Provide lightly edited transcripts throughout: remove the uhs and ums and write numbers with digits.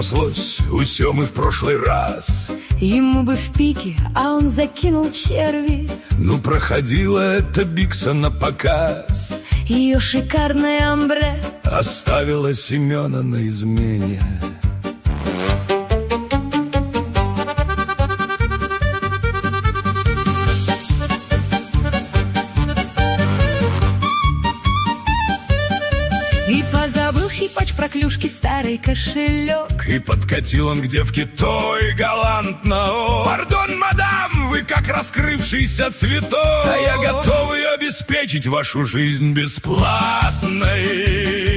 срослось у Семы в прошлый раз. Ему бы в пике, а он закинул черви. Ну, проходила эта бикса на показ. Ее шикарное амбре оставила Семена на измене. И позабыл щипач про клюшки старый кошелек. И подкатил он к девке той галантно: «О, пардон, мадам, вы как раскрывшийся цветок, а я готов ее обеспечить вашу жизнь бесплатной».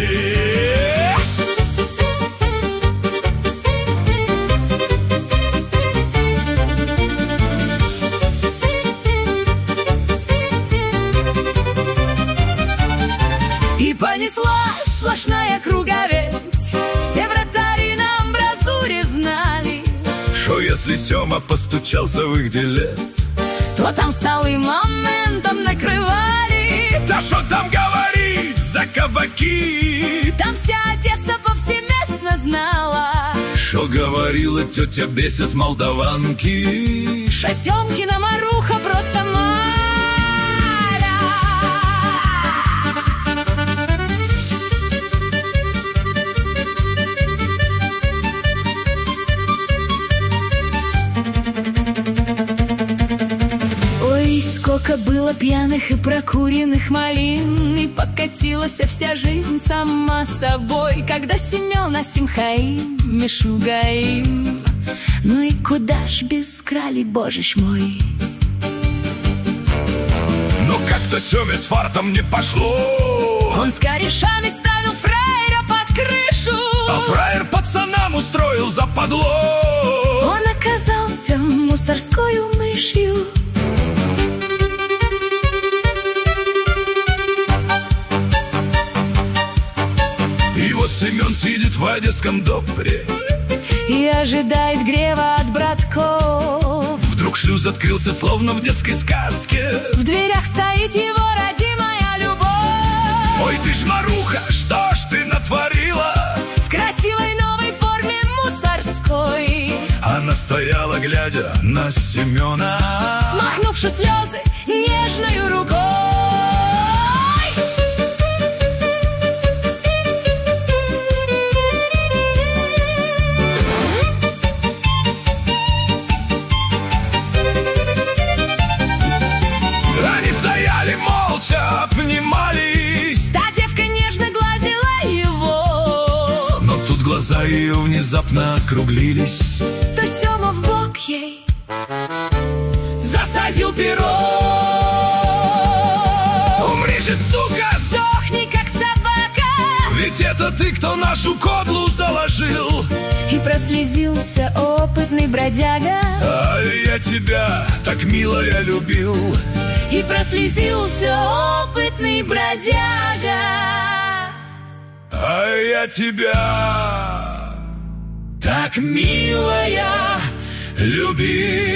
И понеслась сплошная круговерть. Все вратари на амбразуре знали, что если Сема постучался в их дилет, то там столы моментом накрывали. да что там говорить за кабаки, Там вся Одесса повсеместно знала, что говорила тетя Беся с Молдаванки. Шасемкина Маруха просто маля. Ой, сколько было пьяных и прокуренных малин, и покатилась вся жизнь сама собой, когда Семен Асимхаим Мишугаим. Ну и куда ж без крали, боже ж мой. Но как-то Семе с фартом не пошло. Он с корешами ставил фраера под крышу, А фраер пацанам устроил западло. он оказался мусорскою мышью. И вот Семен сидит в одесском добре. И ожидает грева от братков. Вдруг шлюз открылся, словно в детской сказке. В дверях стоит его родимая любовь. Ой, ты ж, Маруха, что ж ты натворила? В красивой новой форме мусорской, Она стояла, глядя на Семена, смахнувши слезы нежною рукой. Они стояли молча, обнимались. Та девка нежно гладила его, Но тут глаза ее внезапно округлились. то Сема в бок ей засадил перо. Умри же, сука, Сдохни, как собака. ведь это ты, кто нашу кодлу заложил. И прослезился опытный бродяга. А я тебя так мило я любил. И прослезился опытный бродяга. А я тебя так мило я любил.